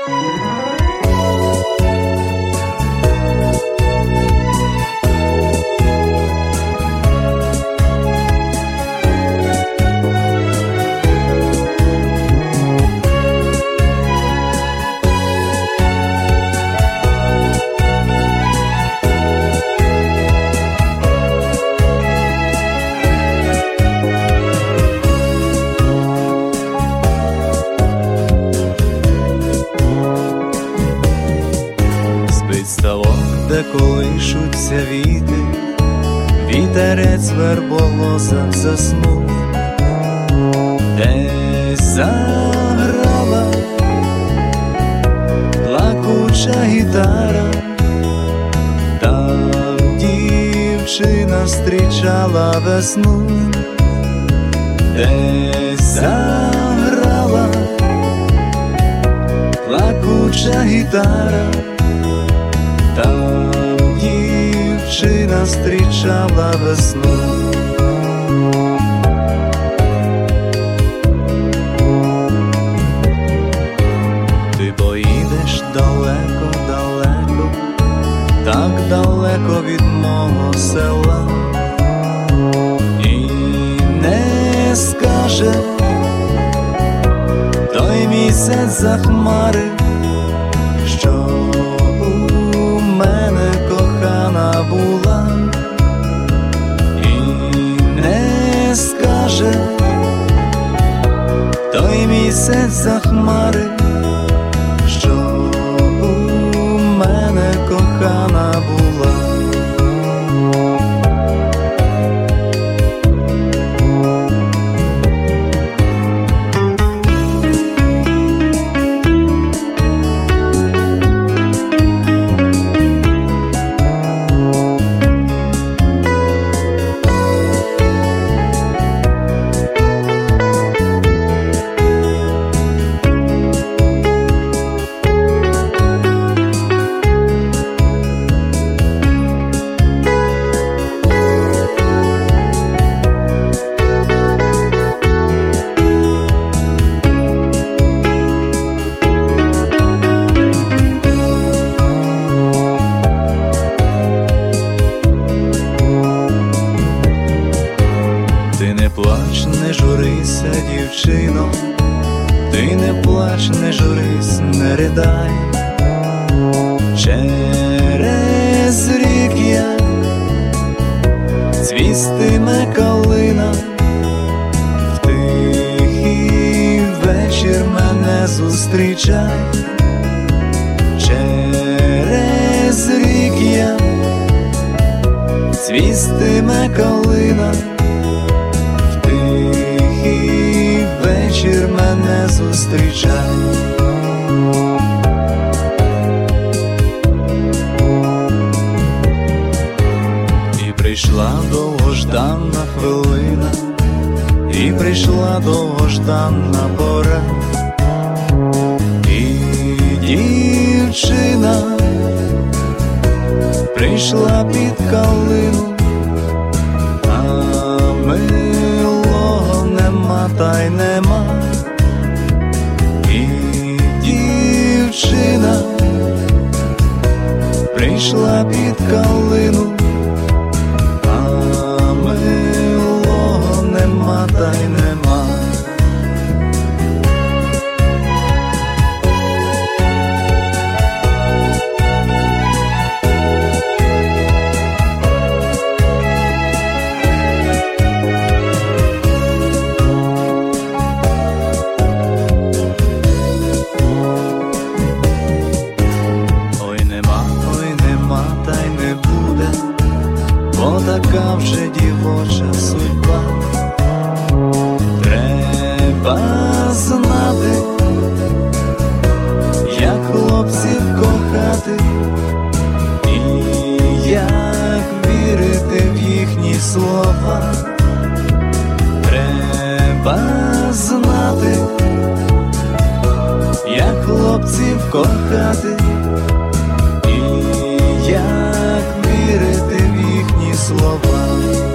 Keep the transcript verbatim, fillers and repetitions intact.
Ставок, де колишуться віти, вітерець верболоза заснув, десь заграла плакуча гітара, там дівчина зустрічала весну, десь заграла плакуча гітара, там дівчина зустрічала весну. Ти поїдеш далеко-далеко, так далеко від мого села, і не скаже той місяць за хмари, що мене кохана була, і не скаже той місяць за хмари, що у мене кохана була. Ти не плач, не журися, дівчино, ти не плач, не журись, не ридай. Через рік я цвістиме калина, в тихий вечір мене зустрічай. Через рік я цвістиме калина, тихий вечір мене зустрічай. І прийшла довгожданна хвилина, і прийшла довгожданна пора, і дівчина прийшла під калину, а милого нема та й нема. І дівчина прийшла під калину, а милого нема та й нема. Така вже дівоча судьба. Треба знати, як хлопців кохати, і як вірити в їхні слова. Треба знати, як хлопців кохати, і як вірити в їхні слова.